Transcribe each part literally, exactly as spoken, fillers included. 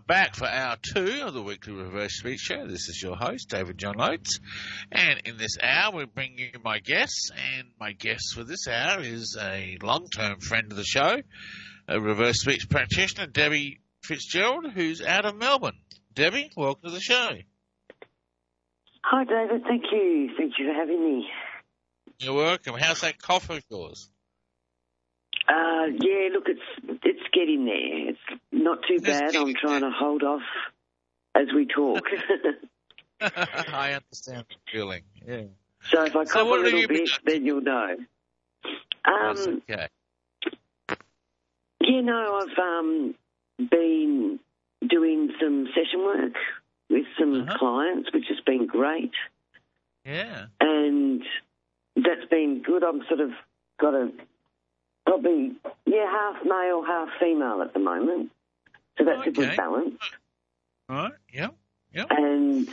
back for hour two of the weekly Reverse Speech Show. This is your host, David John Oates. And in this hour, we bring you my guests. And my guest for this hour is a long-term friend of the show, a reverse speech practitioner, Debbie Fitzgerald, who's out of Melbourne. Debbie, welcome to the show. Hi, David. Thank you. Thank you for having me. You're welcome. How's that cough of yours? Uh, yeah, look, it's it's getting there. It's not too It's bad. I'm trying there. to hold off as we talk. I understand the feeling, yeah. So if I So cough what a have little you been bit, up to? then you'll know. That's Um, okay. yeah, no, I've um, been doing some session work with some Uh-huh. clients, which has been great. Yeah. And that's been good. I'm sort of got a probably, yeah, half male, half female at the moment. So that's Oh, a good okay. balance. All right, yeah, yeah. And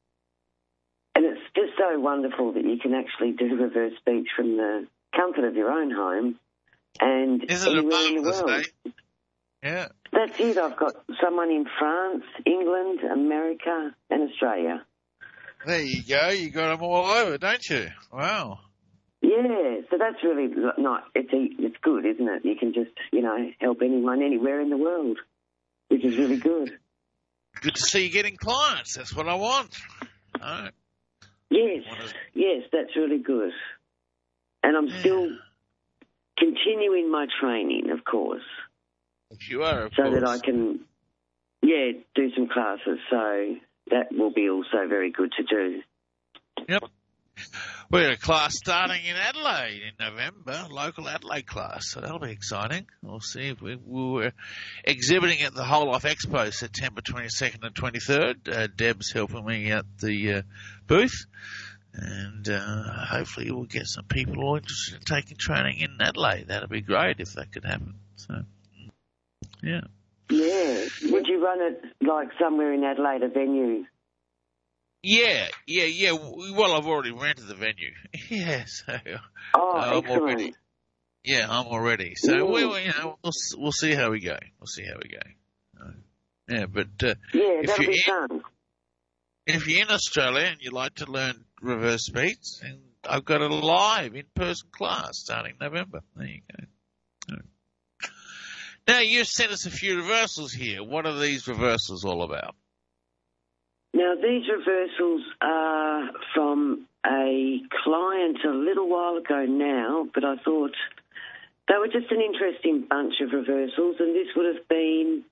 and it's just so wonderful that you can actually do reverse speech from the comfort of your own home and Isn't it anywhere in the marvellous, world. eh? Yeah. That's it. I've got someone in France, England, America, and Australia. There you go. You got them all over, don't you? Wow. Yeah, so that's really not. It's a, it's good, isn't it? You can just you know help anyone anywhere in the world, which is really good. Good to see you getting clients. That's what I want. All right. Yes, What is- yes, that's really good. And I'm Yeah. still continuing my training, of course, You are, of so course. that I can, yeah, do some classes. So that will be also very good to do. Yep. We got a class starting in Adelaide in November, local Adelaide class, so that'll be exciting. We'll see if we, we were exhibiting at the Whole Life Expo September twenty-second and twenty-third. Uh, Deb's helping me at the uh, booth, and uh, hopefully we'll get some people all interested in taking training in Adelaide. That'd be great if that could happen. So, yeah. Yeah. Would you run it like somewhere in Adelaide, a venue? Yeah, yeah, yeah. Well, I've already rented the venue. Yeah, so, Oh, so I'm excellent. already. Yeah, I'm already. So Yeah. we, we, you know, we'll we'll see how we go. We'll see how we go. Uh, yeah, but uh, Yeah, if that'll you're be in, fun. if you're in Australia and you'd like to learn reverse speech, and I've got a live in-person class starting November. There you go. All right. Now you've sent us a few reversals here. What are these reversals all about? Now, these reversals are from a client a little while ago now, but I thought they were just an interesting bunch of reversals, and this would have been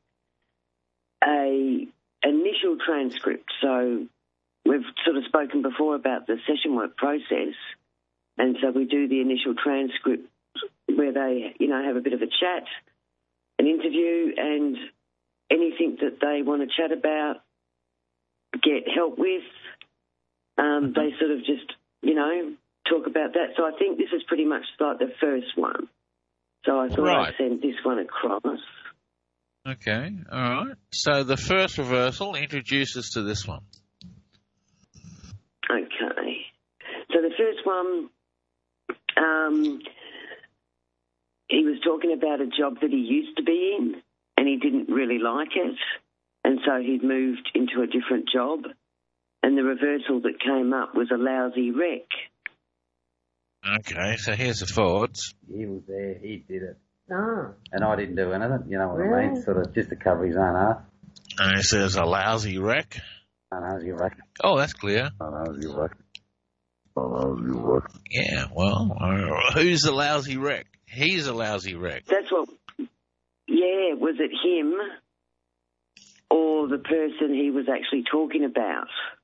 a initial transcript. So we've sort of spoken before about the session work process, and so we do the initial transcript where they, you know, have a bit of a chat, an interview, and anything that they want to chat about, get help with. Um, they sort of just, you know, talk about that. So I think this is pretty much like the first one. So I thought Right. I'd send this one across. Okay, all right. So the first reversal introduces to this one. Okay. So the first one, um, he was talking about a job that he used to be in, and he didn't really like it. And so he'd moved into a different job, and the reversal that came up was a lousy wreck. Okay, so here's the forwards. He was there, he did it. Ah, And I didn't do anything, you know what I Really? mean? Sort of just to cover his own ass. And it says a lousy wreck. I know you reckon. Oh, that's clear. I know you reckon. I know you reckon. Yeah, well, uh, who's the lousy wreck? He's a lousy wreck. That's what, yeah, was it him or the person he was actually talking about?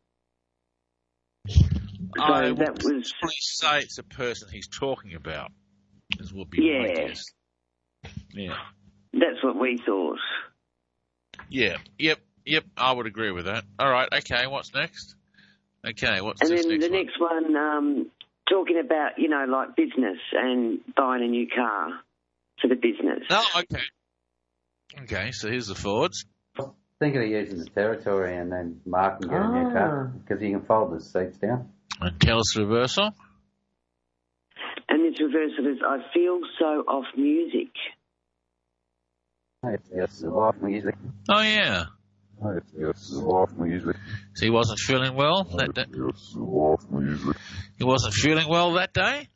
So I that would was, probably say it's the person he's talking about, as would be my Yeah. guess. Yeah. that's what we thought. Yeah. Yep. Yep. I would agree with that. All right. Okay. What's next? Okay. What's And this then next the one? next one, um, talking about, you know, like business and buying a new car for the business. Oh, okay. Okay. So here's the forwards. Thinking of using the territory and then Mark can get a new car because you can fold the seats down. And tell us the reversal. And this reversal is, I feel so off music. It's just the life music. Oh, yeah. Hey, yes, life music. So he wasn't feeling well that day? Yes, life music. He wasn't feeling well that day?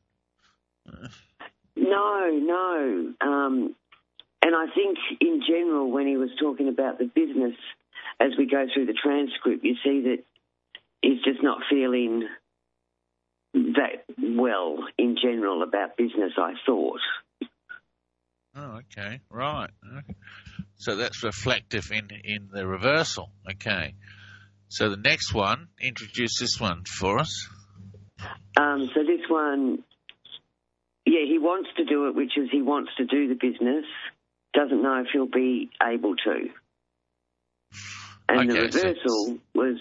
No, no. Um, and I think in general, when he was talking about the business, as we go through the transcript, you see that he's just not feeling that well in general about business, I thought. Oh, okay. Right. Okay. So that's reflective in, in the reversal. Okay. So the next one, introduce this one for us. Um, so this one, yeah, he wants to do it, which is he wants to do the business, doesn't know if he'll be able to. And Okay, the reversal so... was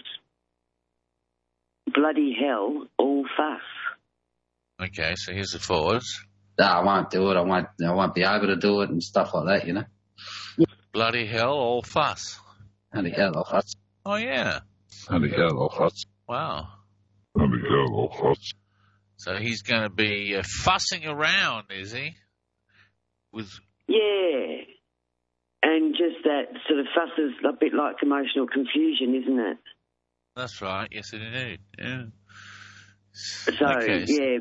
bloody hell, all fuss. Okay, so here's the forwards. No, I won't do it. I won't. I won't be able to do it and stuff like that. You know. Bloody hell, all fuss. Bloody hell, all fuss. Oh yeah. Bloody hell, all fuss. Wow. Bloody hell, all fuss. So he's going to be uh, fussing around, is he? With yeah, and just that sort of fuss is a bit like emotional confusion, isn't it? That's right. Yes, indeed. Yeah. So okay. yeah.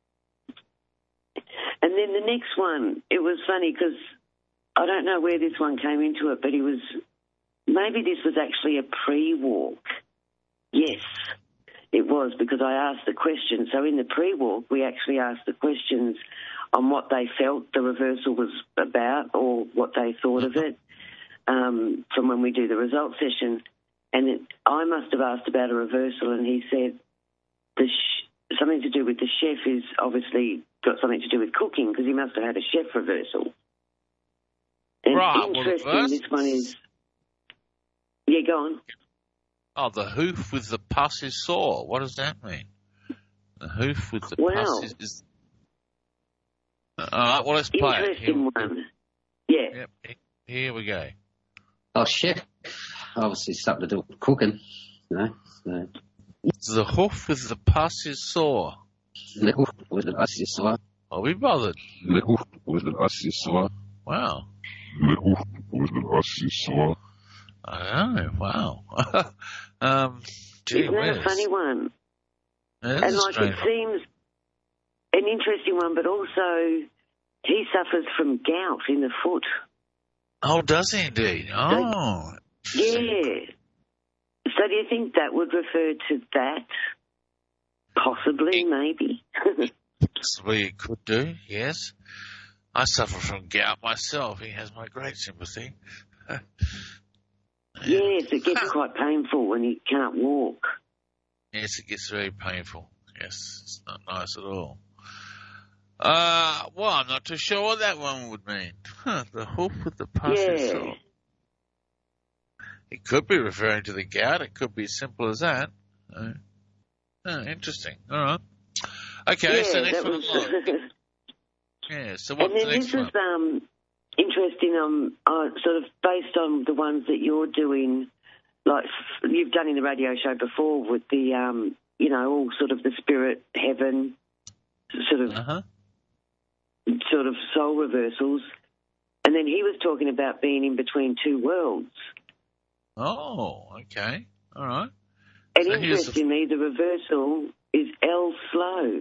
And then the next one, it was funny because I don't know where this one came into it, but he was, maybe this was actually a pre-walk. Yes, it was, because I asked the question. So in the pre-walk, we actually asked the questions on what they felt the reversal was about or what they thought of it um, from when we do the results session. And it, I must have asked about a reversal, and he said the sh- something to do with the chef is obviously got something to do with cooking, because he must have had a chef reversal. And right, interesting, well, this one is... Yeah, go on. Oh, the hoof with the pus is sore. What does that mean? The hoof with the wow. pus is... is... All right, well, let's play it. Interesting one. Yeah. Yep, here we go. Oh, chef. Obviously something to do with cooking, you know. So. The hoof with the pus is sore. The hoof with the pus is sore. I'll be bothered. The hoof with the pus is sore. Wow. The hoof with the pus is sore. I know. Wow. um, gee Isn't that whiz. a funny one? That is and a like strange it one. seems an interesting one, but also he suffers from gout in the foot. Oh, does he indeed? Oh. Yeah. So do you think that would refer to that? Possibly, it, maybe. Possibly it could do, yes. I suffer from gout myself. He has my great sympathy. yeah. Yes, it gets quite painful when you can't walk. Yes, it gets very painful. Yes, it's not nice at all. Uh, well, I'm not too sure what that one would mean. Huh, the hoof with the pus Yeah. is sore. It could be referring to the gout. It could be as simple as that. Uh, oh, interesting. All right. Okay, yeah, so next that one. was... yeah, so what's and then the next this one? was um, interesting, um, uh, sort of based on the ones that you're doing, like you've done in the radio show before with the, um, you know, all sort of the spirit, heaven, sort of, Uh-huh. sort of soul reversals. And then he was talking about being in between two worlds. Oh, okay. All right. And So here's the- interestingly, the reversal is L slow.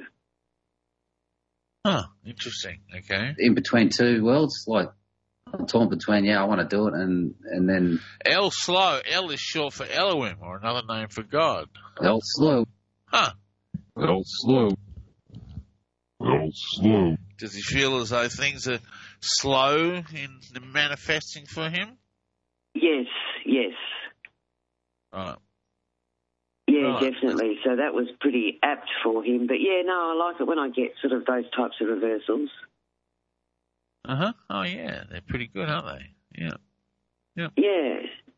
Huh, interesting. Okay. In between two worlds, like I'm torn between, yeah, I want to do it, and and then El slow. El is short for Elohim, or another name for God. El slow. Huh. El slow. El slow. Does he feel as though things are slow in the manifesting for him? Yes, yes. Right. Yeah, Right. definitely. So that was pretty apt for him. But yeah, no, I like it when I get sort of those types of reversals. Uh-huh. Oh, yeah. They're pretty good, aren't they? Yeah. Yeah. Yeah.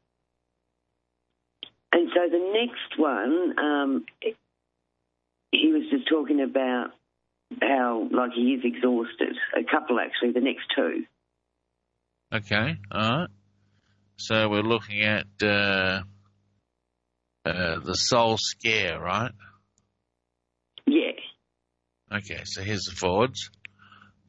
And so the next one, um, he was just talking about how, like, he is exhausted. A couple, actually, the next two. Okay. All right. So we're looking at uh, uh, the soul scare, right? Yeah. Okay. So here's the forwards.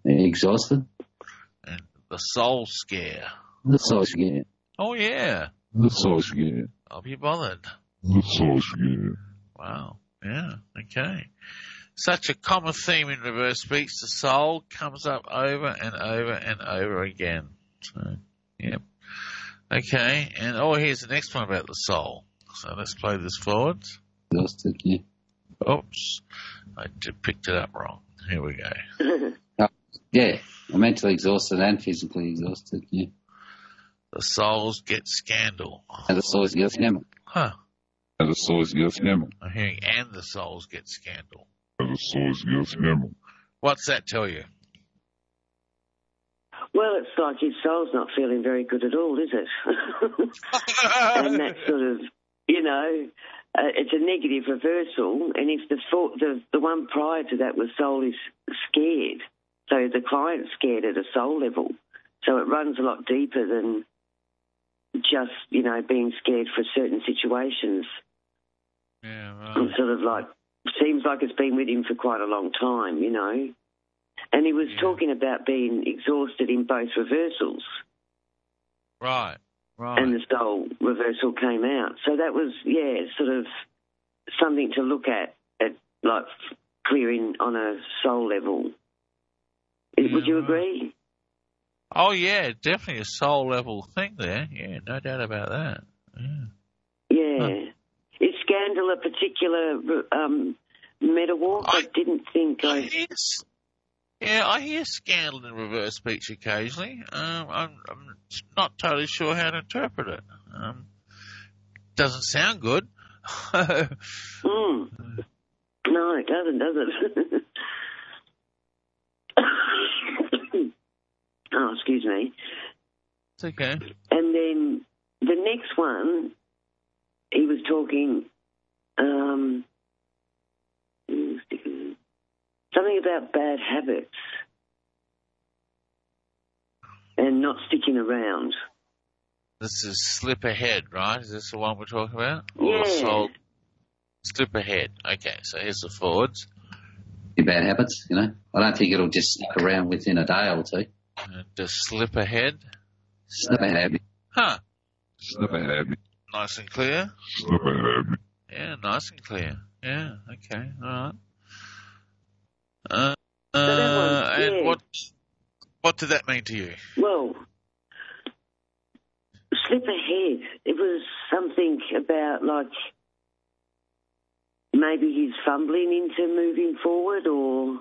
Exhausted. And the soul scare. The soul, yeah. Oh, yeah. That's all yeah. I'll be bothered. That's all yeah. Wow. Yeah. Okay. Such a common theme in reverse speech. The soul comes up over and over and over again. So, yep. Okay. And oh, here's the next one about the soul. So let's play this forwards. Exhausted, yeah. Oops. I just picked it up wrong. Here we go. Oh, yeah, I'm mentally exhausted and physically exhausted, yeah. The souls get scandal. And the souls get scandal. Huh. And the souls get scandal. I'm hearing and the souls get scandal. And the souls get scandal. What's that tell you? Well, it's like his soul's not feeling very good at all, is it? And that sort of, you know, uh, it's a negative reversal. And if the, thought, the the one prior to that was soul is scared, so the client's scared at a soul level. So it runs a lot deeper than just, you know, being scared for certain situations. Yeah, right. It's sort of like, seems like it's been with him for quite a long time, you know. And he was Yeah. talking about being exhausted in both reversals. Right, right. And the soul reversal came out. So that was, yeah, sort of something to look at, at like clearing on a soul level. Yeah, Would you right. agree? Oh, yeah, definitely a soul level thing there. Yeah, no doubt about that. Yeah. Yeah. Huh. Is Scandal a particular um, meta walk? I, I- didn't think I I... hear, s- yeah, I hear scandal in reverse speech occasionally. Um, I'm, I'm not totally sure how to interpret it. Um, doesn't sound good. Mm. No, it doesn't, does it? Oh, excuse me. It's okay. And then the next one, he was talking um, something about bad habits and not sticking around. This is slip ahead, right? Is this the one we're talking about? Yeah. Or soul slip ahead. Okay, so here's the forwards. Your bad habits, you know. I don't think it'll just stick around within a day or two. Uh, just slip ahead. Slip a habit. Huh. Slip ahead. Nice and clear. Slip ahead. Yeah, nice and clear. Yeah, okay, all right. Uh, that uh, one, and yeah. what what did that mean to you? Well, slip ahead. It was something about, like, maybe he's fumbling into moving forward, or,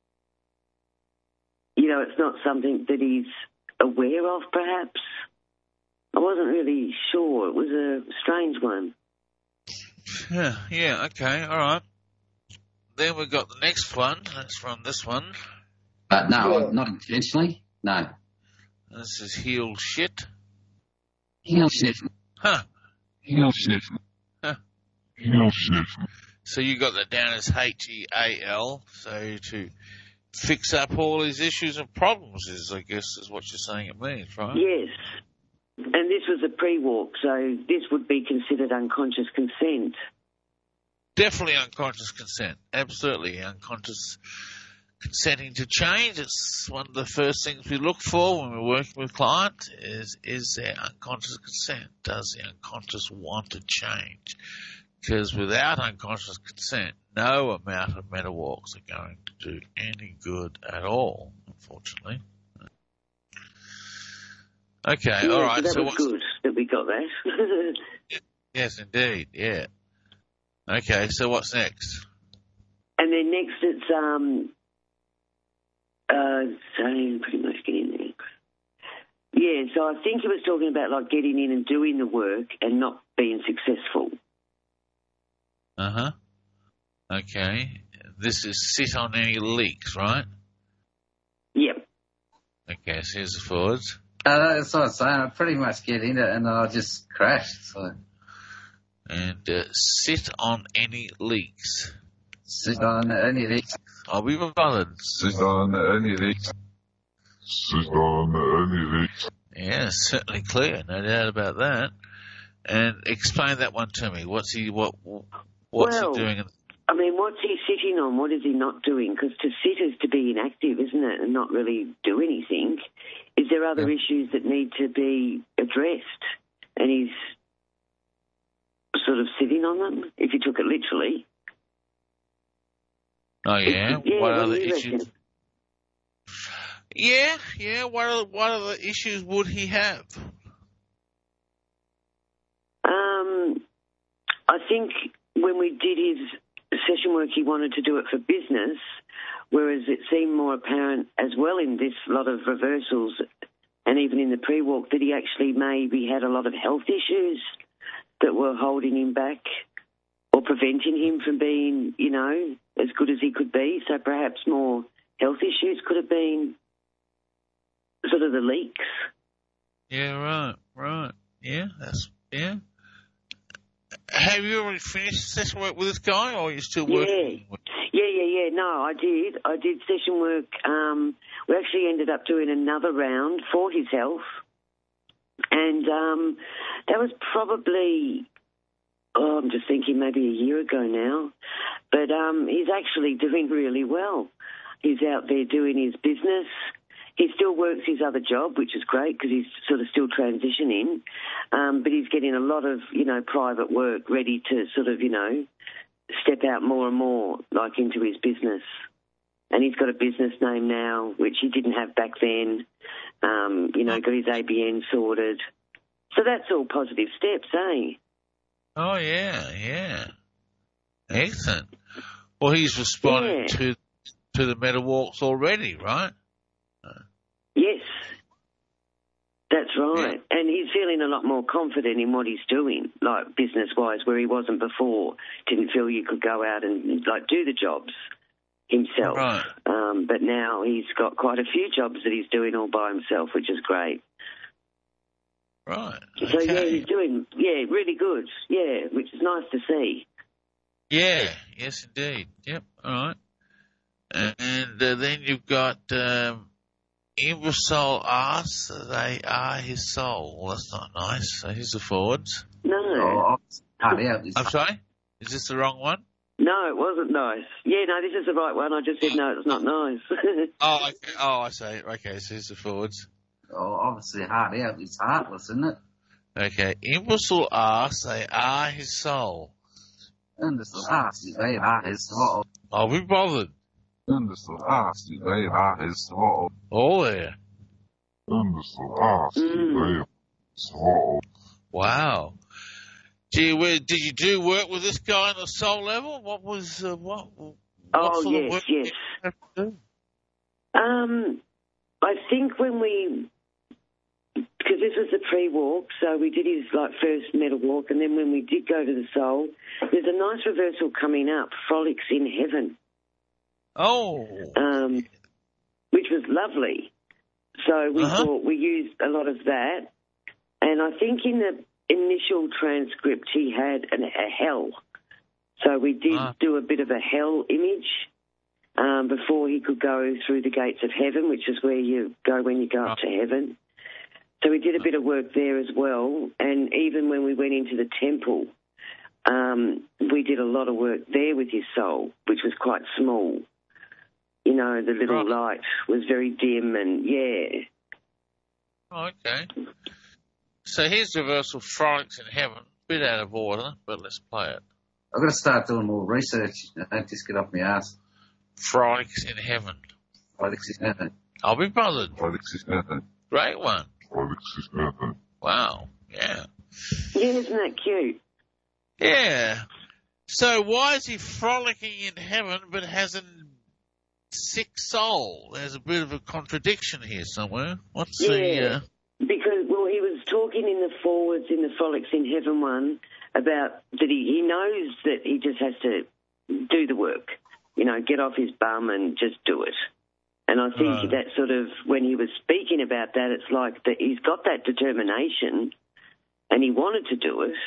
you know, it's not something that he's aware of, perhaps. I wasn't really sure. It was a strange one. Yeah, yeah, okay, all right. Then we've got the next one. Let's run this one. But no, Yeah. not intentionally. No. This is heel shit. Heel shit. Huh. Heel shit. Huh. Heel shit. So you got that down as H E A L. So to fix up all these issues and problems is, I guess, is what you're saying it means, right? Yes. And this was a pre-walk, so this would be considered unconscious consent. Definitely unconscious consent. Absolutely unconscious consenting to change. It's one of the first things we look for when we're working with clients is, is their unconscious consent. Does the unconscious want to change? Because without unconscious consent, no amount of meta walks are going to do any good at all, unfortunately. Okay, Yeah, all right. so that So was what's good that we got that. yes, indeed, yeah. Okay, so what's next? And then next it's, um, uh, saying pretty much getting there. Yeah, so I think he was talking about, like, getting in and doing the work and not being successful. Uh huh. Okay, this is sit on any leaks, right? Yep. Okay, so here's the forwards. Uh, that's what I'm saying. I pretty much get in it and then I just crash. So And uh, sit on any leaks. sit on any of these. I'll be bothered. Sit on any leaks. Sit on any leaks. Yeah, certainly clear, no doubt about that. And explain that one to me. What's he what what's Well, he doing? I mean, what's he sitting on? What is he not doing? Because to sit is to be inactive, isn't it, and not really do anything. Is there other Yeah. issues that need to be addressed? And he's sort of sitting on them, if you took it literally. Oh, yeah? Yeah, what what other do you issues? reckon? Yeah, yeah. What other, what other issues would he have? Um, I think when we did his session work, he wanted to do it for business, whereas it seemed more apparent as well in this lot of reversals and even in the pre-walk that he actually maybe had a lot of health issues that were holding him back or preventing him from being, you know, as good as he could be. So perhaps more health issues could have been sort of the leaks. Yeah, right, right. Yeah, that's, yeah. Have you already finished session work with this guy, or are you still working? Yeah, yeah, yeah, yeah. No, I did. I did session work. Um, we actually ended up doing another round for his health. And um, that was probably, oh, I'm just thinking maybe a year ago now. But um, he's actually doing really well. He's out there doing his business. He still works his other job, which is great because he's sort of still transitioning. Um, but he's getting a lot of, you know, private work ready to sort of, you know, step out more and more, like, into his business. And he's got a business name now, which he didn't have back then. Um, you know, got his A B N sorted. So that's all positive steps, eh? Oh, yeah, yeah. Excellent. Well, he's responding Yeah. to to the meta walks already, right? Yes, that's right. And he's feeling a lot more confident in what he's doing, like business-wise, where he wasn't before. Didn't feel you could go out and, like, do the jobs himself. Right. Um, but now he's got quite a few jobs that he's doing all by himself, which is great. Right. So, Okay. yeah, he's doing, yeah, really good. Yeah, which is nice to see. Yeah, yes, indeed. Yep, all right. And uh, then you've got um, Imbecile asks, they are his soul. Well, that's not nice. So here's the forwards. No. Oh, can't out. I'm sorry? Is this the wrong one? No, it wasn't nice. Yeah, no, this is the right one. I just said, no, it's not nice. Oh, okay. Oh, I see. Okay, so here's the forwards. Oh, obviously hard out. It's heartless, isn't it? Okay, Imbecile asks, they are his soul. And it's the last. They are his soul. I'll be bothered. And it's the last. They are his soul. Oh, there. And it's the last. They Mm. are his soul. Wow. Gee, where, did you do work with this guy on the soul level? What was, uh, what, what Oh, sort of yes, work yes. did you have to do? Um, I think when we, because this was the pre-walk, so we did his like first meta walk, and then when we did go to the soul, there's a nice reversal coming up, Frolics in Heaven, Oh. um, which was lovely. So we Uh-huh. thought we used a lot of that, and I think in the initial transcript he had an, a hell, so we did Ah. do a bit of a hell image. Um, before he could go through the gates of heaven, which is where you go when you go up to heaven. So we did a bit of work there as well. And even when we went into the temple, um, we did a lot of work there with his soul, which was quite small. You know, the little Right. light was very dim and, yeah. Oh, okay. So here's reversal Frolics in Heaven. Bit out of order, but let's play it. I've got to start doing more research. I don't just get off my ass. Frolics in Heaven. Alex is nothing. I'll be bothered. Alex is nothing. Great one. Alex is nothing. Wow. Yeah. Yeah, isn't that cute? Yeah. So why is he frolicking in heaven but has a sick soul? There's a bit of a contradiction here somewhere. What's the... Yeah. Uh, Because, well, he was talking in the forwards in the Frolics in Heaven one about that he, he knows that he just has to do the work, you know, get off his bum and just do it. And I think Right. that sort of, when he was speaking about that, it's like that he's got that determination and he wanted to do it,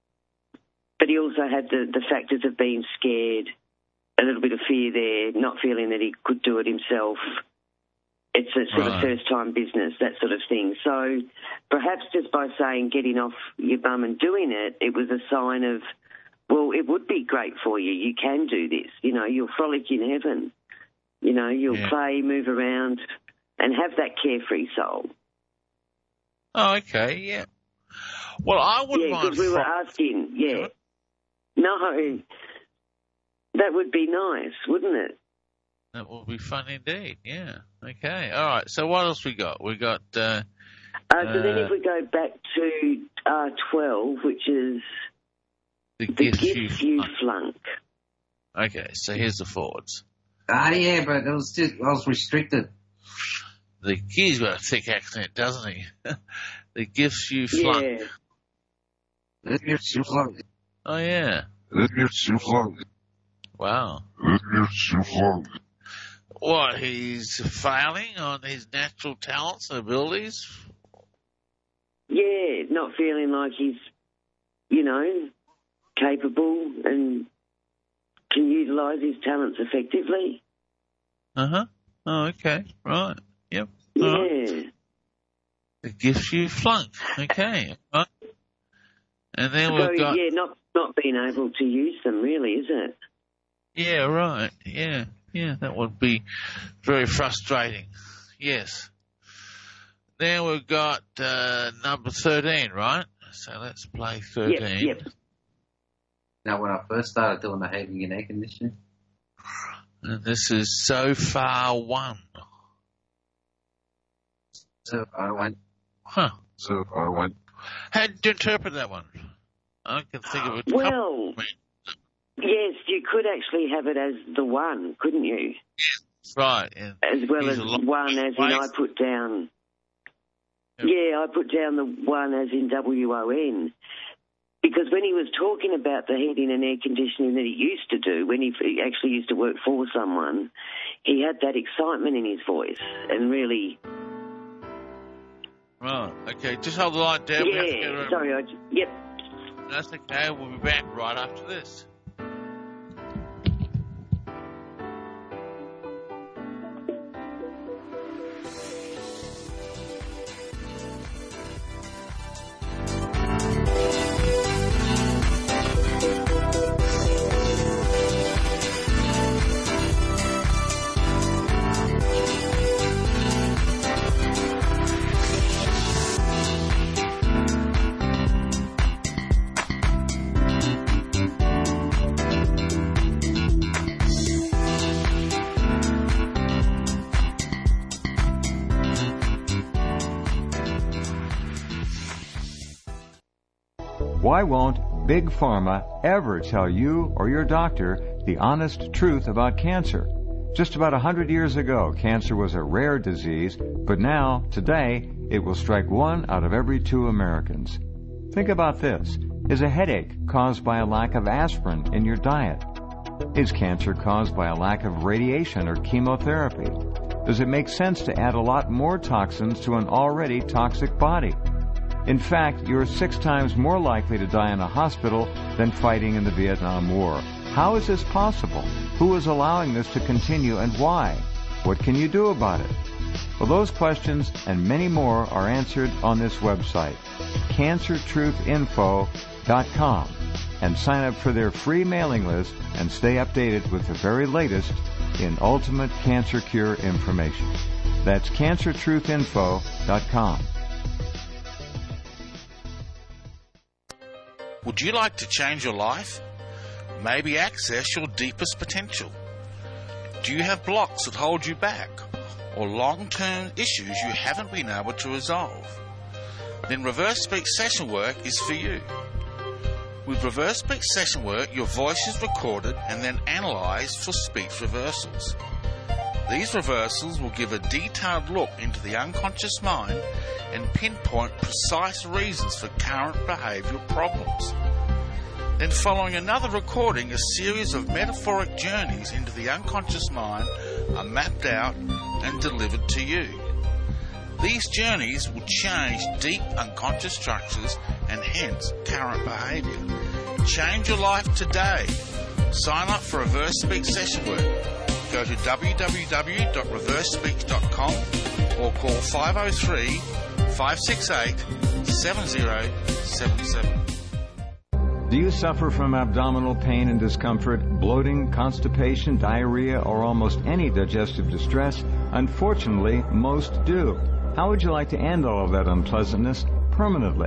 but he also had the, the factors of being scared, a little bit of fear there, not feeling that he could do it himself. It's a sort Right. of first-time business, that sort of thing. So perhaps just by saying getting off your bum and doing it, it was a sign of, well, it would be great for you. You can do this. You know, you'll frolic in heaven. You know, you'll Yeah. play, move around, and have that carefree soul. oh, okay, yeah. Well, I wouldn't Yeah, mind... because we were fro- asking, yeah. No, that would be nice, wouldn't it? That would be fun indeed. Yeah. Okay. All right. So what else we got? We got. Uh, uh, so uh, then, if we go back to uh, twelve, which is the, the gift, gift you, you flunk. Okay. So here's the forwards. Ah, yeah, but it was just, I was restricted. The kid's got a thick accent, doesn't he? The gifts you flunk. Yeah. The gifts you flunk. Oh yeah. The gifts you flunk. Wow. The gifts you flunk. What, he's failing on his natural talents and abilities? Yeah, not feeling like he's, you know, capable and can utilise his talents effectively. Uh-huh. Oh, okay. Right. Yep. Yeah. Right. The gifts you flunk. Okay. Right. And then so, we've got... yeah, not, not being able to use them, really, is it? Yeah, right. Yeah. Yeah, that would be very frustrating. Yes. Then we've got uh, number thirteen, right? So let's play thirteen. Yep, yep. Now, when I first started doing the heating and air conditioning. And this is So Far One. So I went. Huh. So I went. How did you interpret that one? I can think of it. Well, yes, you could actually have it as the one, couldn't you? Yes, right. And as well as one, as in I put down. Yep. Yeah, I put down the one as in W O N. Because when he was talking about the heating and air conditioning that he used to do, when he actually used to work for someone, he had that excitement in his voice and really... Right, okay, just hold the line down. Yeah, we have to get a... sorry, I... Yep. That's okay, we'll be back right after this. Why won't Big Pharma ever tell you or your doctor the honest truth about cancer? Just about a hundred years ago, cancer was a rare disease, but now, today, it will strike one out of every two Americans. Think about this. Is a headache caused by a lack of aspirin in your diet? Is cancer caused by a lack of radiation or chemotherapy? Does it make sense to add a lot more toxins to an already toxic body? In fact, you're six times more likely to die in a hospital than fighting in the Vietnam War. How is this possible? Who is allowing this to continue and why? What can you do about it? Well, those questions and many more are answered on this website, cancer truth info dot com, and sign up for their free mailing list and stay updated with the very latest in ultimate cancer cure information. That's cancer truth info dot com. Would you like to change your life? Maybe access your deepest potential? Do you have blocks that hold you back, or long-term issues you haven't been able to resolve? Then Reverse Speech Session Work is for you. With Reverse Speech Session Work, your voice is recorded and then analysed for speech reversals. These reversals will give a detailed look into the unconscious mind and pinpoint precise reasons for current behavioural problems. Then, following another recording, a series of metaphoric journeys into the unconscious mind are mapped out and delivered to you. These journeys will change deep unconscious structures and hence current behaviour. Change your life today. Sign up for Reverse Speech Session Work. Go to w w w dot reverse speech dot com or call five oh three, five six eight, seven oh seven seven. Do you suffer from abdominal pain and discomfort, bloating, constipation, diarrhea, or almost any digestive distress? Unfortunately, most do. How would you like to end all of that unpleasantness permanently?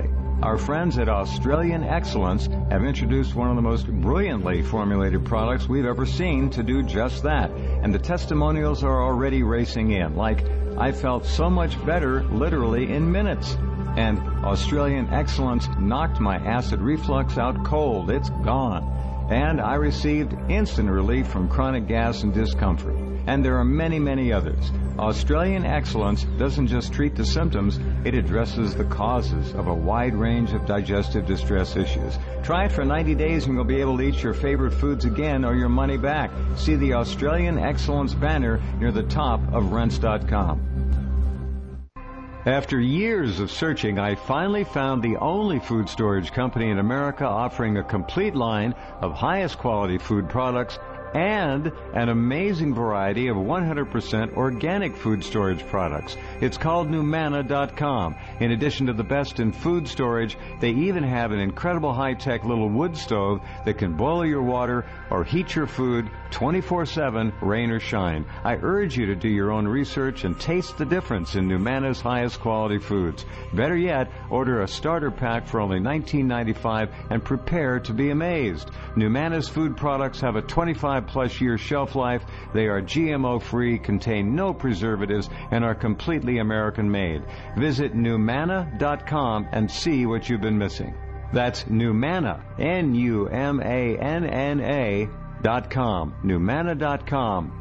Our friends at Australian Excellence have introduced one of the most brilliantly formulated products we've ever seen to do just that. And the testimonials are already racing in, like, I felt so much better literally in minutes. And Australian Excellence knocked my acid reflux out cold. It's gone. And I received instant relief from chronic gas and discomfort. And there are many, many others. Australian Excellence doesn't just treat the symptoms, it addresses the causes of a wide range of digestive distress issues. Try it for ninety days and you'll be able to eat your favorite foods again or your money back. See the Australian Excellence banner near the top of Rense dot com. After years of searching, I finally found the only food storage company in America offering a complete line of highest quality food products and an amazing variety of one hundred percent organic food storage products. It's called Numana dot com. In addition to the best in food storage, they even have an incredible high-tech little wood stove that can boil your water or heat your food twenty-four seven, rain or shine. I urge you to do your own research and taste the difference in Numana's highest quality foods. Better yet, order a starter pack for only nineteen ninety-five dollars and prepare to be amazed. Numana's food products have a twenty-five plus year shelf life. They are G M O free, contain no preservatives, and are completely American made. Visit Numana dot com and see what you've been missing. That's Numana, N U M A N N A dot com. Numana dot com.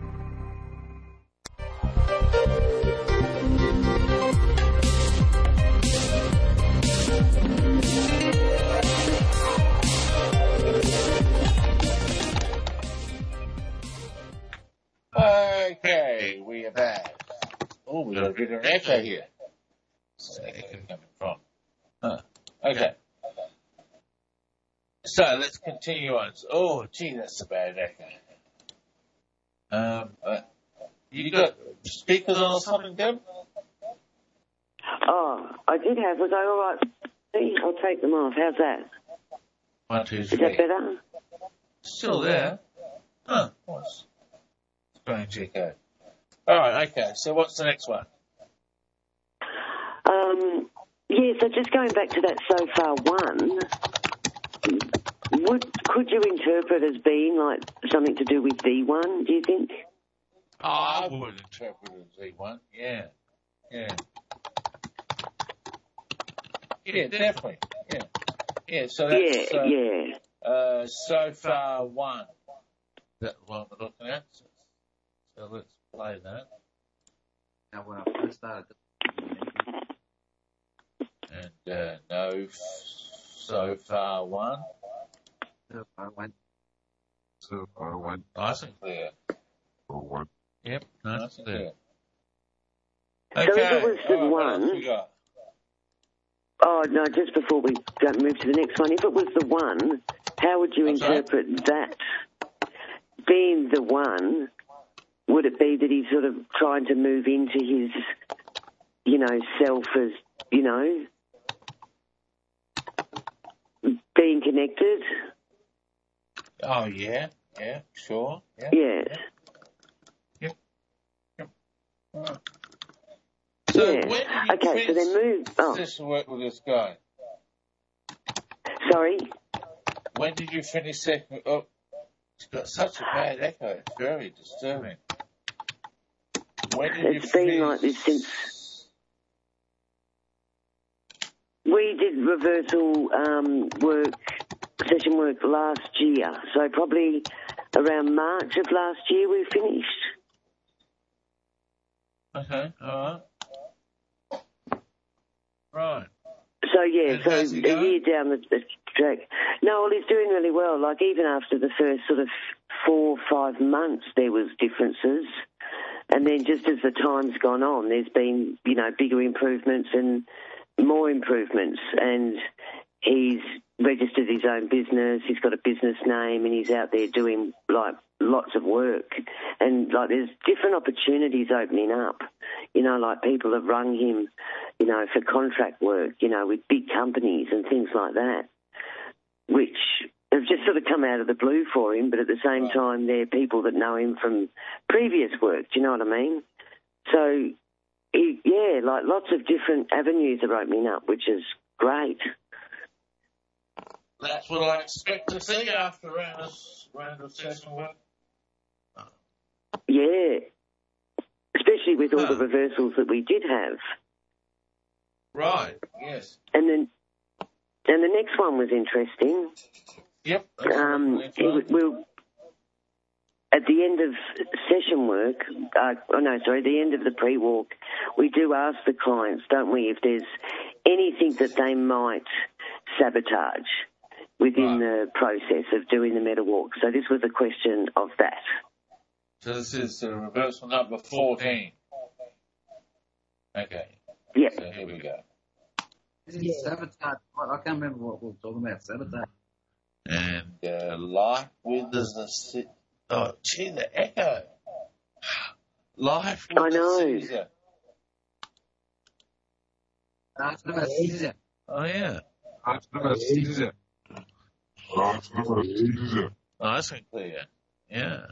Okay, we are back. Oh, we've got a bit of an echo here. Where's the echo coming from? Huh. Okay. So let's continue on. Oh, gee, that's a bad echo. Um, uh, you got speakers on or something, Deb? Oh, I did have. Was I all right? See, I'll take them off. How's that? One, two, three. Is that better? Still there. Huh. What's strange echo? All right, okay. So what's the next one? Um, yeah, so just going back to that so far one, would could you interpret as being like something to do with V one, do you think? Oh, I would interpret it as V one, yeah. Yeah. Yeah, definitely. Yeah. Yeah, so that's yeah, uh, yeah. Uh, so far one. That's what we're looking at. So, so let's play that. Now, when I first started, And uh, no, so far one. so I went, So I went Nice and clear. for one. Yep, nice, Uh, nice and clear. So if Okay. it was the All right, what else one- we got? Oh, no, just before we go move to the next one, if it was the one, how would you That's right. interpret that? Being the one, would it be that he's sort of trying to move into his, you know, self as, you know, being connected? Oh, yeah, yeah, sure. Yeah. Yeah. Yep. Yep. All right. So Yeah. when did you Okay, so then move. Oh, finish to work with this guy? sorry. When did you finish second? Oh, it's got such a bad echo. It's very disturbing. When did you It's been finish? like this since we did reversal um, work, session work last year. So probably around March of last year we finished. Okay, all right. Right. So yeah, And so how's he a going? year down the, the track. No, well, he's doing really well. Like even after the first sort of four or five months, there was differences, and then just as the time's gone on, there's been you know bigger improvements and more improvements, and he's registered his own business. He's got a business name, and he's out there doing like lots of work, and like there's different opportunities opening up. You know, like people have rung him, you know, for contract work, you know, with big companies and things like that, which have just sort of come out of the blue for him, but at the same Right. time, they're people that know him from previous work. Do you know what I mean? So, he, yeah, like lots of different avenues are opening up, which is great. that's what I expect to see after a round of, round of session work. Yeah. Especially with all Huh. the reversals that we did have. Right, yes. And then, and the next one was interesting. Yep. that's Um, right. it, we'll, at the end of session work, uh, oh no, sorry, the end of the pre-walk, we do ask the clients, don't we, if there's anything that they might sabotage within Right. the process of doing the meta walk. So this was a question of that. So this is uh, reversal number fourteen. Okay. Yep. So here we go. Is it sabotage? I I can't remember what we were talking about. Sabotage. And uh, life with the... Si- oh, gee, the echo. Life with I know. the Caesar. That's about Caesar. Oh, yeah. That's nummer Caesar. That's nummer Caesar. Nice and clear. Yeah.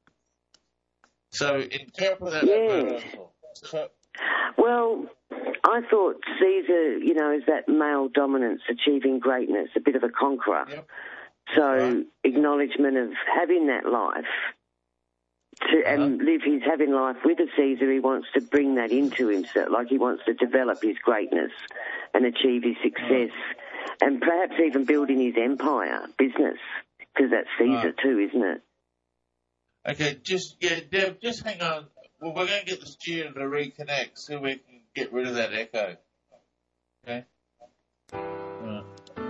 So interpret that Yeah. reversal. So, Well, I thought Caesar, you know, is that male dominance, achieving greatness, a bit of a conqueror. Yep. So Right. acknowledgement of having that life to, and live his having life with a Caesar, he wants to bring that into himself, like he wants to develop his greatness and achieve his success and perhaps even building his empire, business, because that's Caesar Right. too, isn't it? okay, just, yeah, Deb, just hang on. Well, we're going to get the studio to reconnect so we can get rid of that echo. Okay? Right.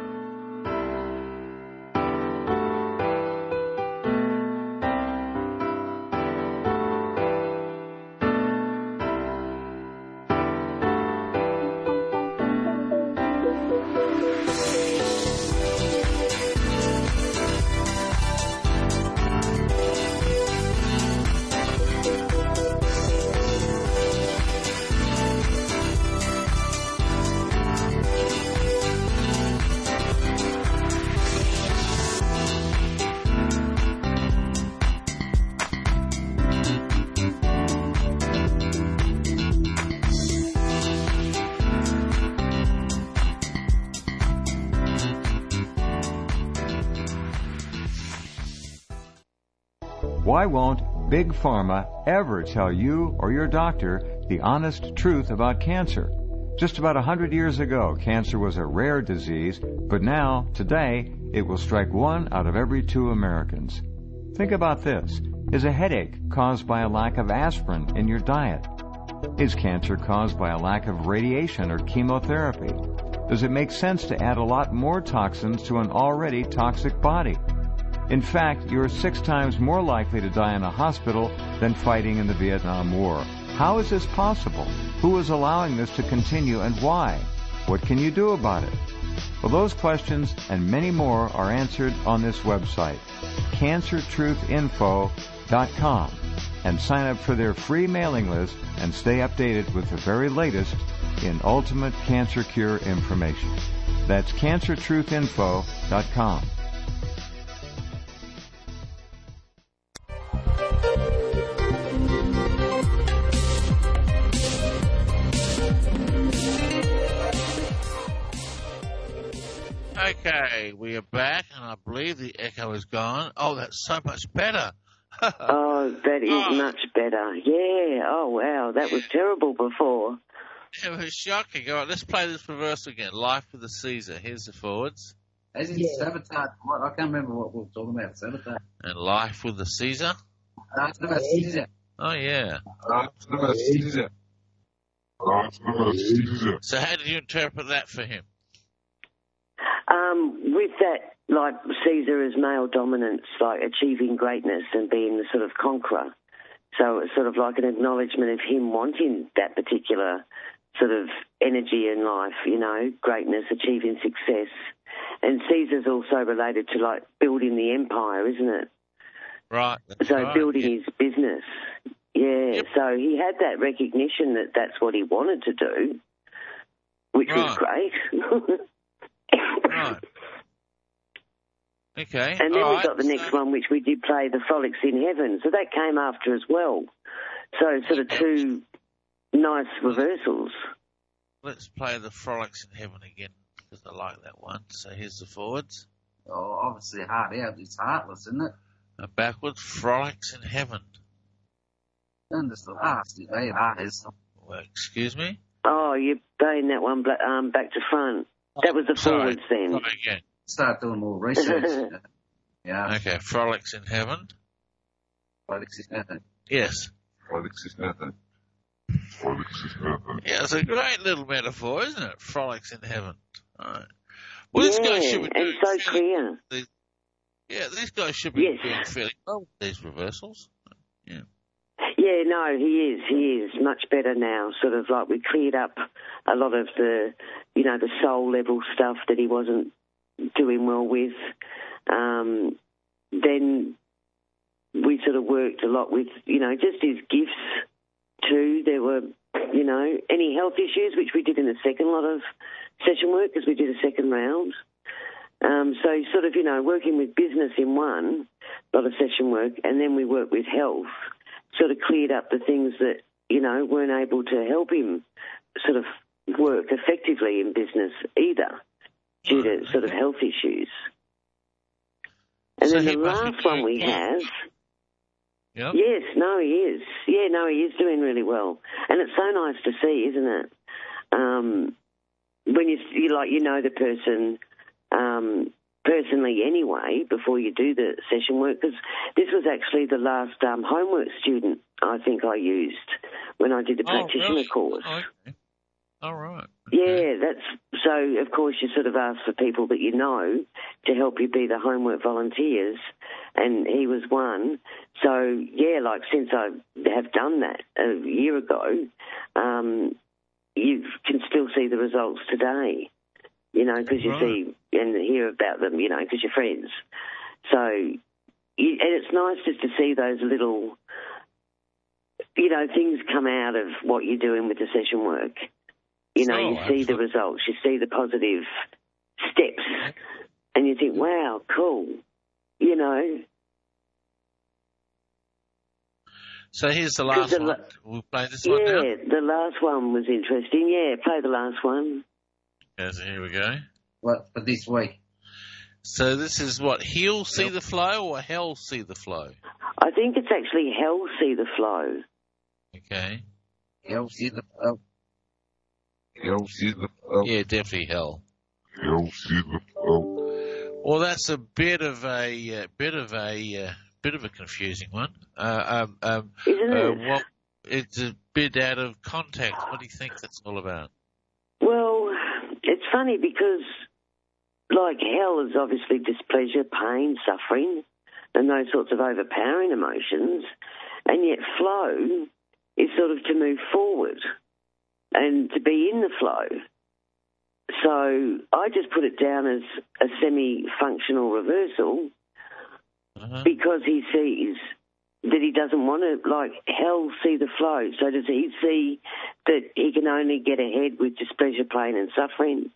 Why won't Big Pharma ever tell you or your doctor the honest truth about cancer? Just about a hundred years ago, cancer was a rare disease, but now, today, it will strike one out of every two Americans. Think about this. Is a headache caused by a lack of aspirin in your diet? Is cancer caused by a lack of radiation or chemotherapy? Does it make sense to add a lot more toxins to an already toxic body? In fact, you're six times more likely to die in a hospital than fighting in the Vietnam War. How is this possible? Who is allowing this to continue and why? What can you do about it? Well, those questions and many more are answered on this website, cancer truth info dot com, and sign up for their free mailing list and stay updated with the very latest in ultimate cancer cure information. That's cancer truth info dot com. Okay, we are back, and I believe the echo is gone. Oh, that's so much better. Oh, that is Oh. much better. Yeah. Oh, wow. That was terrible before. It was shocking. All right, let's play this reversal again. Life with the Caesar. Here's the forwards. As in sabotage. What? I can't remember what we were talking about. Sabotage. And life with the Caesar. That's about Caesar. Oh, yeah. That's nummer Caesar. That's nummer Caesar. So how did you interpret that for him? Um, with that, like Caesar as male dominance, like achieving greatness and being the sort of conqueror. So it's sort of like an acknowledgement of him wanting that particular sort of energy in life, you know, greatness, achieving success. And Caesar's also related to like building the empire, isn't it? Right. That's So right. building Yeah. his business. Yeah, Yep. so he had that recognition that that's what he wanted to do, which was Right. great. Right. Okay. And then all we right. got the next So- one, which we did play, The Frolics in Heaven. So that came after as well. So sort of two nice reversals. Let's play the Frolics in Heaven again, because I like that one. So here's the forwards. oh, obviously hard out. It's heartless, isn't it? A backwards frolics in heaven. And it's the last, it is. Well, excuse me? Oh, you're playing that one bla- um, back to front. That was the Sorry. forwards then. Sorry again. Start doing more research. Yeah. Okay, frolics in heaven. Frolics in heaven. Yes. Frolics in heaven. Frolics in heaven. Yeah, it's a great little metaphor, isn't it? Frolics in heaven. All right. Well, this guy Yeah, should be and doing so fairly- clear. these- yeah, these guys should be Yes. doing fairly well with these reversals. Yeah. Yeah, no, he is. He is much better now. Sort of like we cleared up a lot of the, you know, the soul level stuff that he wasn't doing well with. Um, then we sort of worked a lot with, you know, just his gifts too. There were, you know, any health issues, which we did in the second lot of session work because we did a second round. Um, so sort of, you know, working with business in one lot of session work, and then we worked with health, sort of cleared up the things that, you know, weren't able to help him sort of work effectively in business either due to sort of health issues. And So then he the must be last one doing we well. have, Yep. yes, no, he is. Yeah, no, he is doing really well. And it's so nice to see, isn't it? Um, when you, you like, you know the person um, personally anyway before you do the session work, because this was actually the last um, homework student I think I used when I did the Oh, practitioner really? course. Oh, okay. All right. Yeah, that's so. Of course, you sort of ask for people that you know to help you be the homework volunteers, and he was one. So yeah, like since I have done that a year ago, um, you can still see the results today. You know, because you Right. see and hear about them. You know, because you're friends. So, you, and it's nice just to see those little, you know, things come out of what you're doing with the session work. You know, Oh, you see the absolutely. results, you see the positive steps, and you think, wow, cool. You know, So here's the last the one. la- We'll play this one now. yeah, the last one was interesting. Yeah, play the last one. Okay, so here we go. What, for this week? So this is what, he'll see the flow or hell see the flow? I think it's actually hell see the flow. Okay. Hell, see the, uh, Hell see the flow. Yeah, definitely hell. Hell see the flow. Well, that's a bit of a uh, bit of a uh, bit of a confusing one. Uh, um, um, Isn't uh, it? what, it's a bit out of context. What do you think that's all about? Well, it's funny because, like, hell is obviously displeasure, pain, suffering, and those sorts of overpowering emotions, and yet flow is sort of to move forward and to be in the flow. So I just put it down as a semi-functional reversal Uh-huh. because he sees that he doesn't want to, like, hell see the flow. So does he see that he can only get ahead with displeasure, pain and suffering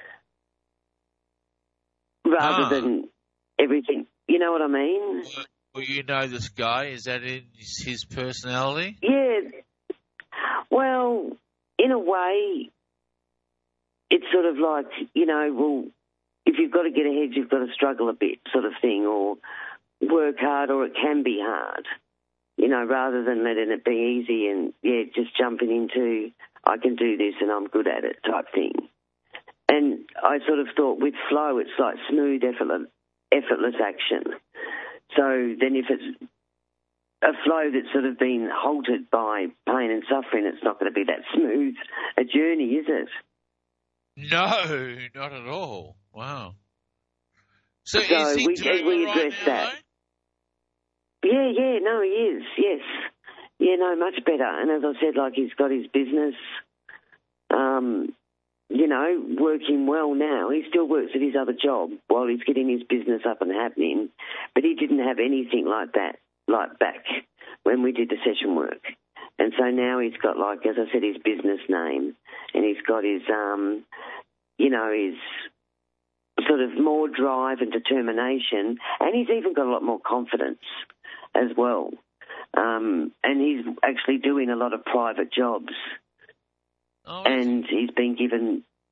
rather Ah. than everything? You know what I mean? Well, you know this guy. Is that in his, his personality? Yeah. Well, in a way, it's sort of like, you know, well, if you've got to get ahead, you've got to struggle a bit sort of thing, or work hard, or it can be hard, you know, rather than letting it be easy and, yeah, just jumping into, I can do this and I'm good at it type thing. And I sort of thought with flow, it's like smooth, effortless, effortless action. So then if it's a flow that's sort of been halted by pain and suffering, it's not going to be that smooth a journey, is it? No, not at all. Wow. So, So is he we- doing we all right addressed now, that. though? Yeah, yeah, no, he is, yes. Yeah, no, much better. And as I said, like, he's got his business, um, you know, working well now. He still works at his other job while he's getting his business up and happening, but he didn't have anything like that, like back when we did the session work. And so now he's got, like, as I said, his business name, and he's got his, um, you know, his sort of more drive and determination, and he's even got a lot more confidence as well. Um, and he's actually doing a lot of private jobs, Oh, and he's been given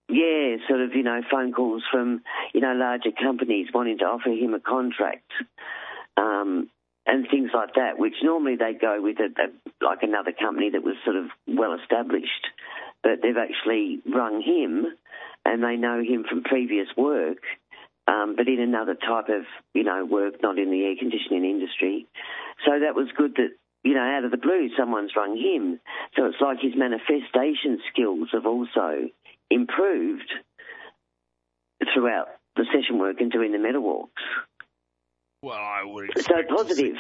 yeah, sort of, you know, phone calls from, you know, larger companies wanting to offer him a contract, um, and things like that, which normally they go with a, a, like another company that was sort of well established, but they've actually rung him and they know him from previous work, um, but in another type of, you know, work, not in the air conditioning industry. So that was good that, you know, out of the blue, someone's rung him. So it's like his manifestation skills have also improved throughout the session work and doing the metal walks. Well, I would. So positive.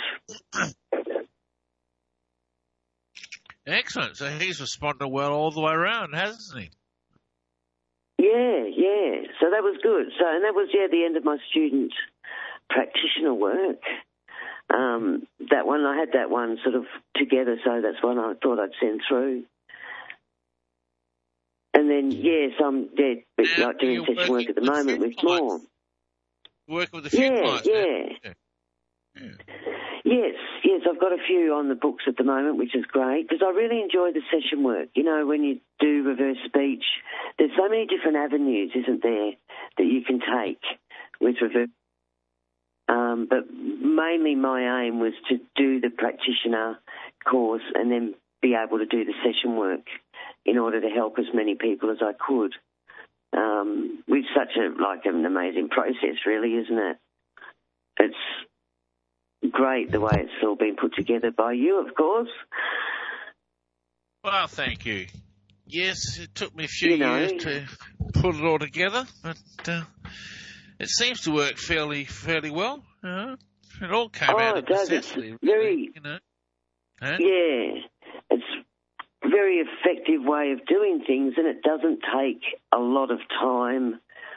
Excellent. So he's responded well all the way around, hasn't he? Yeah, yeah. So that was good. So, and that was, yeah, the end of my student practitioner work. Um, that one, I had that one sort of together, so that's one I thought I'd send through. And then, yes, I'm yeah, Now, like doing you're session work working at the with moment with few more. clients. Working with a few Yeah, clients. now. yeah. Yeah. Yeah. Yes, yes, I've got a few on the books at the moment, which is great, because I really enjoy the session work. You know, when you do reverse speech, there's so many different avenues, isn't there, that you can take with reverse. Um, but mainly my aim was to do the practitioner course and then be able to do the session work in order to help as many people as I could. Um, with such a like an amazing process, really, isn't it? It's great the way it's all been put together by you, of course. Well, thank you. Yes, it took me a few You know. years to put it all together, but uh, it seems to work fairly, fairly well. You know? It all came Oh, out it of does. necessity, It's very- really, you know. Huh? Yeah, it's a very effective way of doing things, and it doesn't take a lot of time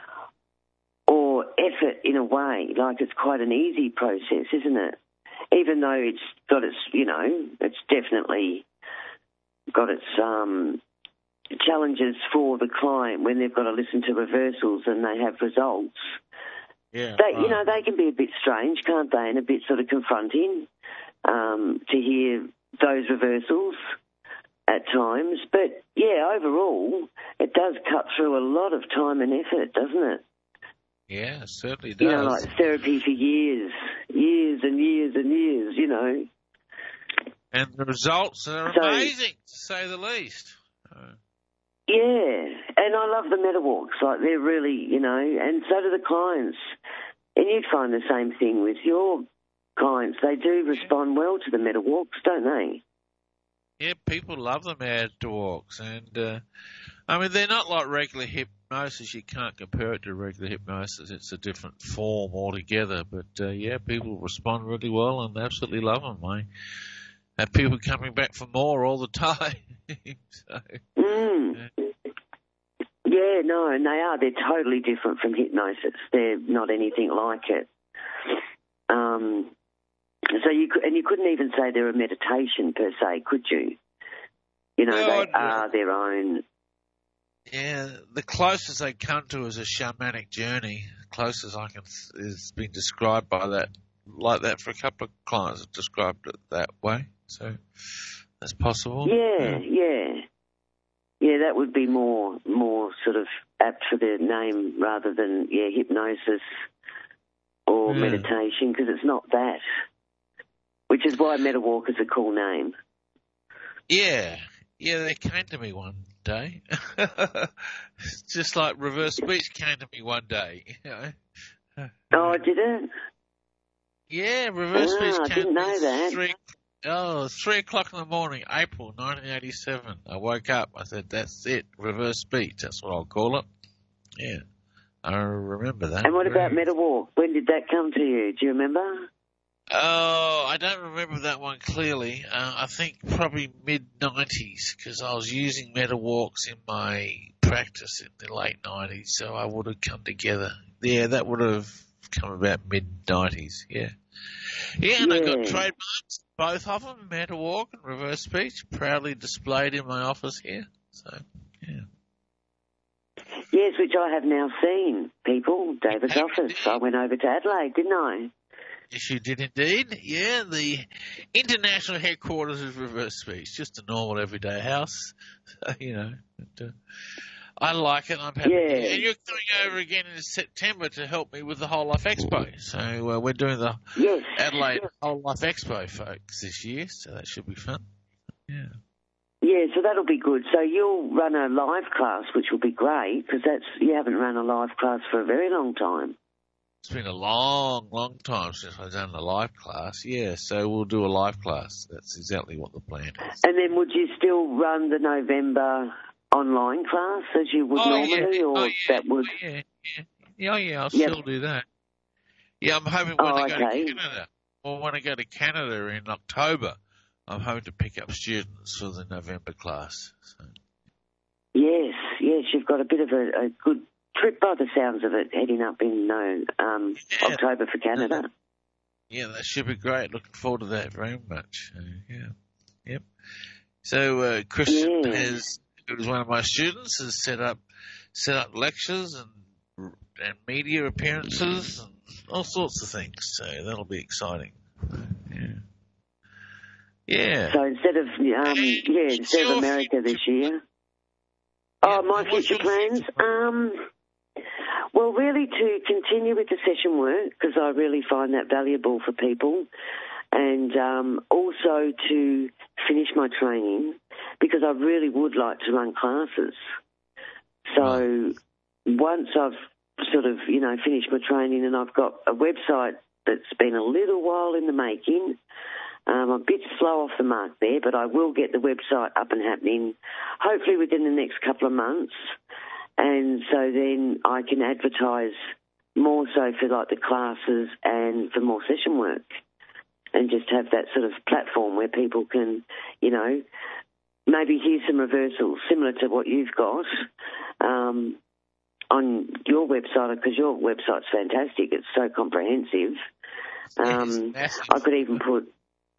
or effort in a way. Like, it's quite an easy process, isn't it? Even though it's got its, you know, it's definitely got its um, challenges for the client when they've got to listen to reversals and they have results. Yeah, They, right. you know, they can be a bit strange, can't they, and a bit sort of confronting um, to hear those reversals at times. But, yeah, overall, it does cut through a lot of time and effort, doesn't it? Yeah, it certainly does. You know, like therapy for years, years and years and years, you know. And the results are So- amazing, to say the least. Uh, Yeah, and I love the meta walks. Like, they're really, you know, and so do the clients. And you'd find the same thing with your clients. They do respond well to the meta walks, don't they? yeah, people love the mad walks, and uh, I mean they're not like regular hypnosis. You can't compare it to regular hypnosis. It's a different form altogether. But uh, yeah, people respond really well and absolutely love them. I have people coming back for more all the time. so, Mm. Yeah, no, and they are. They're totally different from hypnosis. They're not anything like it. Um, so you could, and you couldn't even say they're a meditation per se, could you? You know, No, they I'd- are their own. yeah, the closest they come to is a shamanic journey. The closest I can is been described by that, like that for a couple of clients have described it that way. So that's possible. Yeah, yeah, yeah. That would be more, more sort of apt for the name rather than yeah, hypnosis or Yeah. meditation, because it's not that. Which is why MetaWalk is a cool name. Yeah, yeah, they came to me one day. Just like reverse speech came to me one day. You know? Oh, did it? Yeah, reverse Ah, speech I came didn't to me know that. Three, oh, three o'clock in the morning, April nineteen eighty-seven. I woke up. I said, "That's it, reverse speech. That's what I'll call it." Yeah, I remember that. And what about Very- MetaWalk? When did that come to you? Do you remember? Oh, I don't remember that one clearly. Uh, I think probably mid nineties because I was using MetaWalks in my practice in the late nineties, so I would have come together. Yeah, that would have come about mid nineties. Yeah, yeah, and I got Yeah. trademarks, both of them, MetaWalk and reverse speech, proudly displayed in my office here. So, yeah. Yes, which I have now seen, people. David's have office. indeed. I went over to Adelaide, didn't I? Yes, you did indeed. Yeah, the international headquarters of reverse speech, just a normal everyday house. So, you know, but, uh, I like it. I'm happy. Yeah. And you're coming over again in September to help me with the Whole Life Expo. So uh, we're doing the Yes. Adelaide Whole Life Expo, folks, this year. So that should be fun. Yeah. Yeah, so that'll be good. So you'll run a live class, which will be great, because that's you haven't run a live class for a very long time. It's been a long, long time since I've done a live class. Yeah, so we'll do a live class. That's exactly what the plan is. And then would you still run the November online class as you would oh, normally, yeah. or oh, yeah. that would? Oh, yeah, yeah. Yeah, oh, yeah, I'll Yep. still do that. Yeah, I'm hoping when Oh, I go okay. to Canada, or when I go to Canada in October, I'm hoping to pick up students for the November class. So. Yes, yes, you've got a bit of a, a good trip by the sounds of it, heading up in uh, um, Yeah. October for Canada. Yeah, that should be great. Looking forward to that very much. Uh, yeah, yep. So uh, Christian Yeah. has, who's one of my students, has set up set up lectures and and media appearances and all sorts of things. So that'll be exciting. Yeah. Yeah. So instead of um, Hey, yeah, instead of your America this future- year. Oh, my What's future your plans? future- Um, well, really to continue with the session work, because I really find that valuable for people, and um, also to finish my training, because I really would like to run classes. So once I've sort of, you know, finished my training and I've got a website that's been a little while in the making, Um, I'm a bit slow off the mark there, but I will get the website up and happening, hopefully within the next couple of months. And so then I can advertise more so for like the classes and for more session work, and just have that sort of platform where people can, you know, maybe hear some reversals similar to what you've got um, on your website, because your website's fantastic. It's so comprehensive. Um, I could even put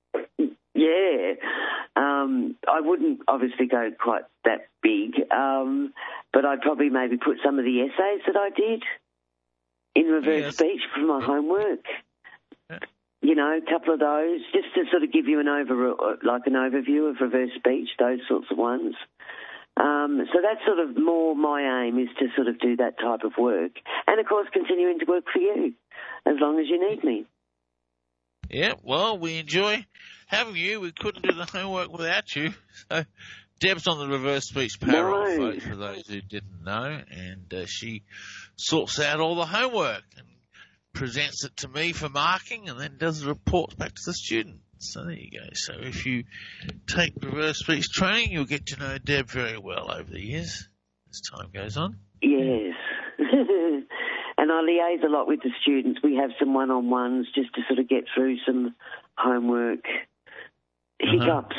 Yeah, um, I wouldn't obviously go quite that big, um, but I'd probably maybe put some of the essays that I did in reverse Yes. speech for my homework. You know, a couple of those, just to sort of give you an over, like an overview of reverse speech, those sorts of ones. Um, so that's sort of more my aim, is to sort of do that type of work, and of course continuing to work for you as long as you need me. Yeah, well, we enjoy having you. We couldn't do the homework without you. So Deb's on the reverse speech payroll, No. folks, for those who didn't know, and uh, she sorts out all the homework and presents it to me for marking, and then does the reports back to the student. So there you go. So if you take reverse speech training, you'll get to know Deb very well over the years as time goes on. Yes. And I liaise a lot with the students. We have some one-on-ones just to sort of get through some homework hiccups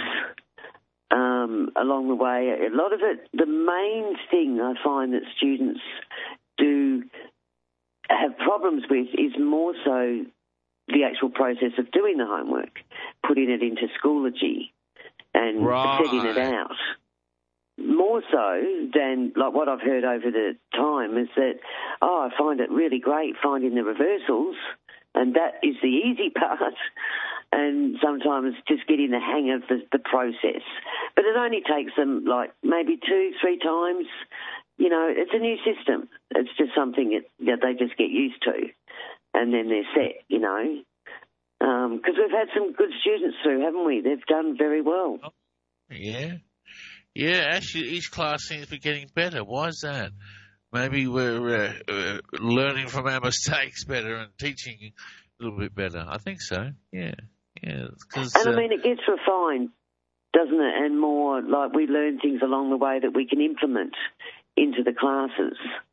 um, along the way. A lot of it, the main thing I find that students do have problems with is more so the actual process of doing the homework, putting it into Schoology and Right. setting it out. More so than like what I've heard over the time is that, oh, I find it really great finding the reversals, and that is the easy part, and sometimes just getting the hang of the, the process. But it only takes them like maybe two, three times. You know, it's a new system. It's just something that, that they just get used to, and then they're set, you know. Because um, we've had some good students through, haven't we? They've done very well. Yeah. Yeah, actually, each class seems to be getting better. Why is that? Maybe we're uh, uh, learning from our mistakes better and teaching a little bit better. I think so. Yeah, yeah. Cause, and I uh, mean, it gets refined, doesn't it? And more like we learn things along the way that we can implement into the classes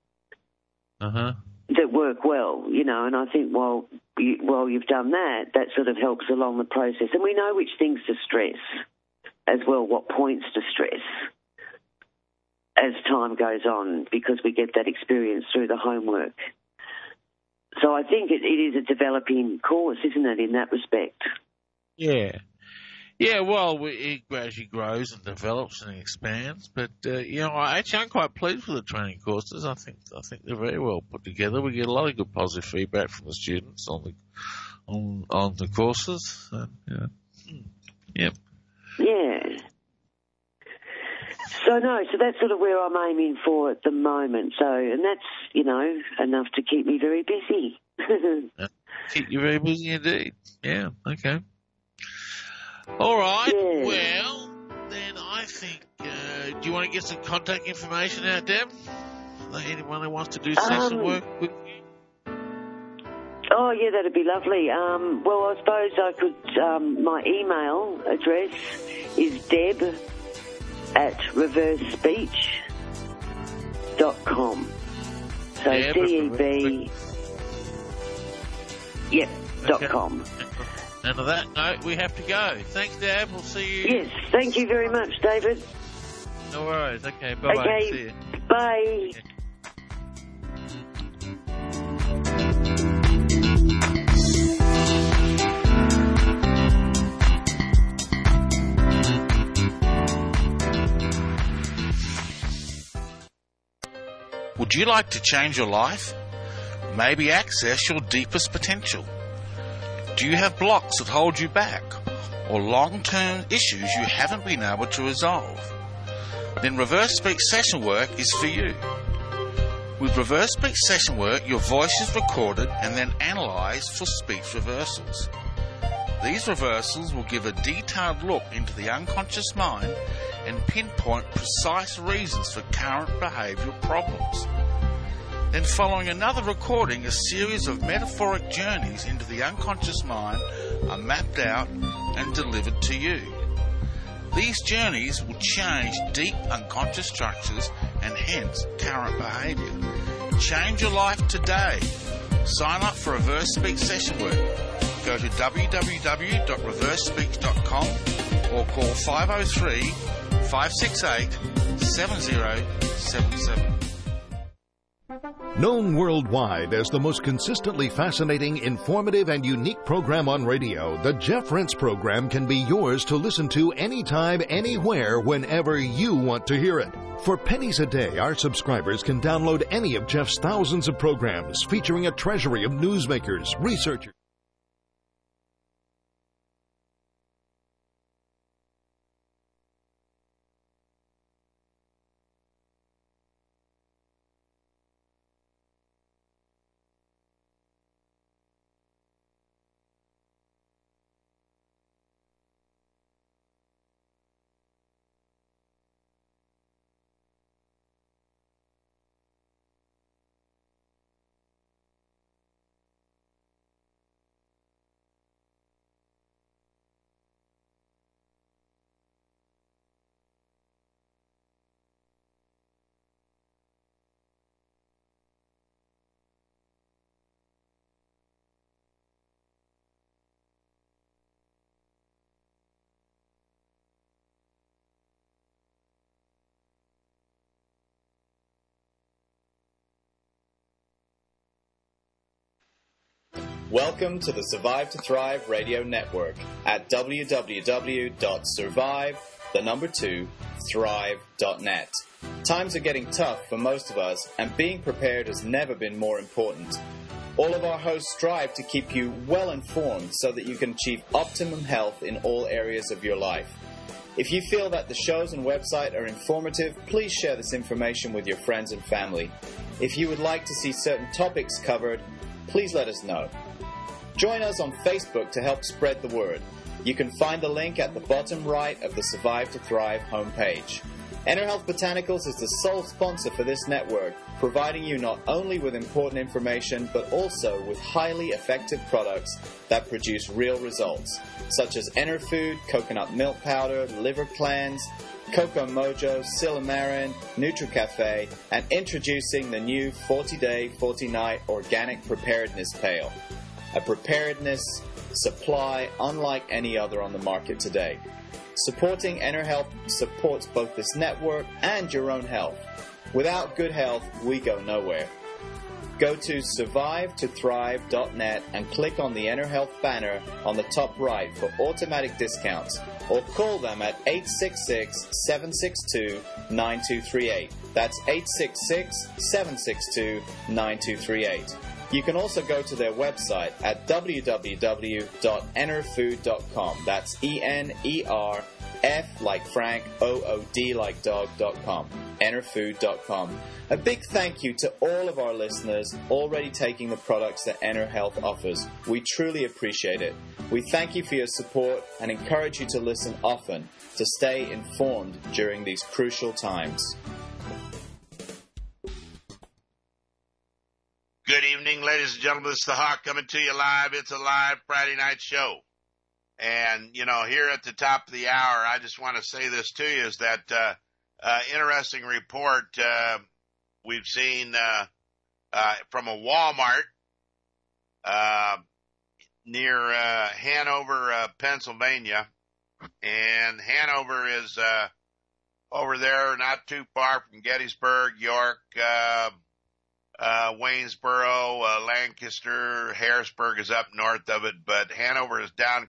uh huh. that work well, you know. And I think while you, while you've done that, that sort of helps along the process. And we know which things to stress as well, what points to stress as time goes on, because we get that experience through the homework. So I think it, it is a developing course, isn't it, in that respect? Yeah. Yeah, well, we, it gradually grows and develops and expands. But, uh, you know, I actually I'm quite pleased with the training courses. I think I think they're very well put together. We get a lot of good positive feedback from the students on the on, on the courses. So, yeah. Yep. Yeah. So, no, so that's sort of where I'm aiming for at the moment. So, and that's, you know, enough to keep me very busy. Keep you very busy indeed. Yeah, okay. All right, Yeah. well, then I think, uh, do you want to get some contact information out, Deb? Anyone who wants to do session Um, work with you? Oh, yeah, that'd be lovely. Um, well, I suppose I could, um, my email address is deb at reverse speech dot com. So Deb at D E B, yep, dot Okay. com. And on that note, we have to go. Thanks, Deb. We'll see you. Yes, thank you very much, David. No worries. Okay, bye-bye. Okay, See you. bye. Would you like to change your life? Maybe access your deepest potential? Do you have blocks that hold you back? Or long-term issues you haven't been able to resolve? Then Reverse Speech Session Work is for you. With Reverse Speech Session Work, your voice is recorded and then analysed for speech reversals. These reversals will give a detailed look into the unconscious mind and pinpoint precise reasons for current behavioural problems. Then following another recording, a series of metaphoric journeys into the unconscious mind are mapped out and delivered to you. These journeys will change deep unconscious structures and hence current behaviour. Change your life today. Sign up for Reverse Speech Session Work. Go to w w w dot reverse speech dot com or call five oh three, five six eight, seven oh seven seven. Known worldwide as the most consistently fascinating, informative, and unique program on radio, the Jeff Rense program can be yours to listen to anytime, anywhere, whenever you want to hear it. For pennies a day, our subscribers can download any of Jeff's thousands of programs featuring a treasury of newsmakers, researchers. Welcome to the Survive to Thrive Radio Network at w w w dot survive, the number two, thrive dot net. Times are getting tough for most of us, and being prepared has never been more important. All of our hosts strive to keep you well informed so that you can achieve optimum health in all areas of your life. If you feel that the shows and website are informative, please share this information with your friends and family. If you would like to see certain topics covered, please let us know. Join us on Facebook to help spread the word. You can find the link at the bottom right of the Survive to Thrive homepage. EnerHealth Botanicals is the sole sponsor for this network, providing you not only with important information, but also with highly effective products that produce real results, such as EnerFood, coconut milk powder, liver cleanse, Coco Mojo, Silymarin, NutriCafe, and introducing the new forty-day, forty-night organic preparedness pail. A preparedness supply unlike any other on the market today. Supporting EnerHealth supports both this network and your own health. Without good health, we go nowhere. Go to survive to thrive dot net and click on the EnerHealth banner on the top right for automatic discounts, or call them at eight six six, seven six two, nine two three eight. That's eight six six, seven six two, nine two three eight. You can also go to their website at w w w dot enerfood dot com. That's E N E R F like Frank, O O D like dog dot com. enerfood dot com. A big thank you to all of our listeners already taking the products that Ener Health offers. We truly appreciate it. We thank you for your support and encourage you to listen often to stay informed during these crucial times. Good evening, ladies and gentlemen. This is the Hawk coming to you live. It's a live Friday night show. And, you know, here at the top of the hour, I just want to say this to you is that uh, uh, interesting report uh, we've seen uh, uh, from a Walmart uh, near uh, Hanover, uh, Pennsylvania. And Hanover is uh, over there, not too far from Gettysburg, York, uh, uh, Waynesboro, uh, Lancaster, Harrisburg is up north of it, but Hanover is down